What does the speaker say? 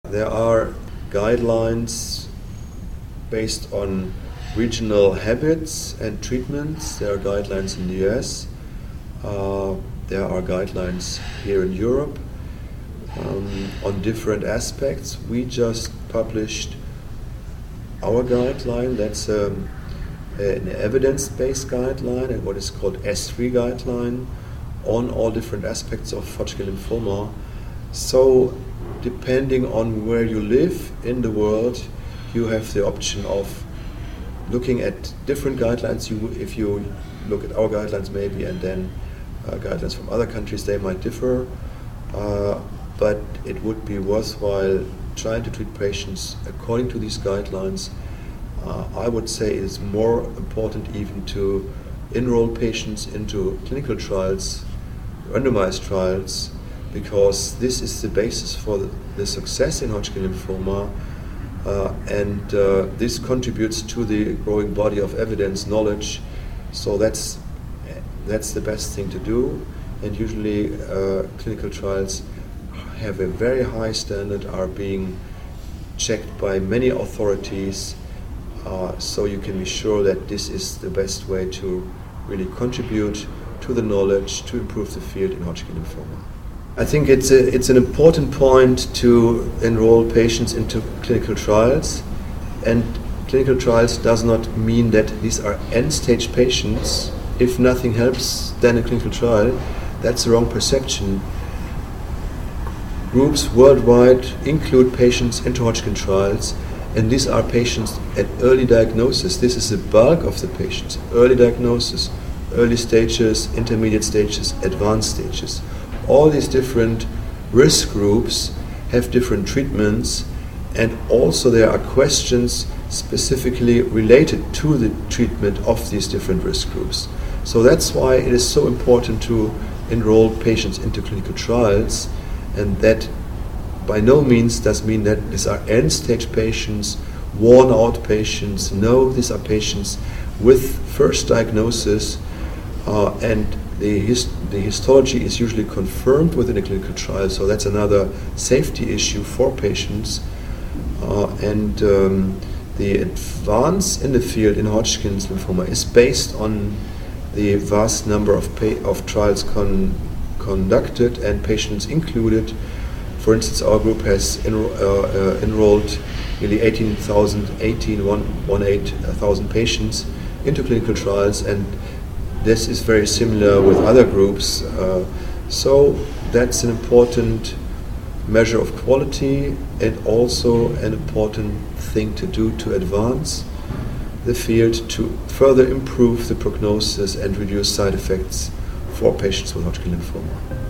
There are guidelines based on regional habits and treatments. There are guidelines in the US. There are guidelines here in Europe on different aspects. We just published our guideline. That's an evidence-based guideline and what is called S3 guideline on all different aspects of Hodgkin lymphoma. So depending on where you live in the world, you have the option of looking at different guidelines. If you look at our guidelines maybe and then guidelines from other countries, they might differ, but it would be worthwhile trying to treat patients according to these guidelines. I would say it's more important even to enroll patients into clinical trials, randomized trials, because this is the basis for the success in Hodgkin lymphoma, and this contributes to the growing body of evidence, knowledge. So that's the best thing to do, and usually clinical trials have a very high standard, are being checked by many authorities, so you can be sure that this is the best way to really contribute to the knowledge to improve the field in Hodgkin lymphoma. I think it's an important point to enroll patients into clinical trials, and clinical trials does not mean that these are end-stage patients. If nothing helps, then a clinical trial. That's the wrong perception. Groups worldwide include patients into Hodgkin trials, and these are patients at early diagnosis. This is the bulk of the patients. Early diagnosis, early stages, intermediate stages, advanced stages. All these different risk groups have different treatments, and also there are questions specifically related to the treatment of these different risk groups. So that's why it is so important to enroll patients into clinical trials, and that by no means does mean that these are end-stage patients, worn-out patients. No, these are patients with first diagnosis, and the histology is usually confirmed within a clinical trial, so that's another safety issue for patients. The advance in the field in Hodgkin's lymphoma is based on the vast number of trials conducted and patients included. For instance, our group has enrolled nearly 18,000 patients into clinical trials, and this is very similar with other groups. So that's an important measure of quality and also an important thing to do to advance the field to further improve the prognosis and reduce side effects for patients with Hodgkin lymphoma.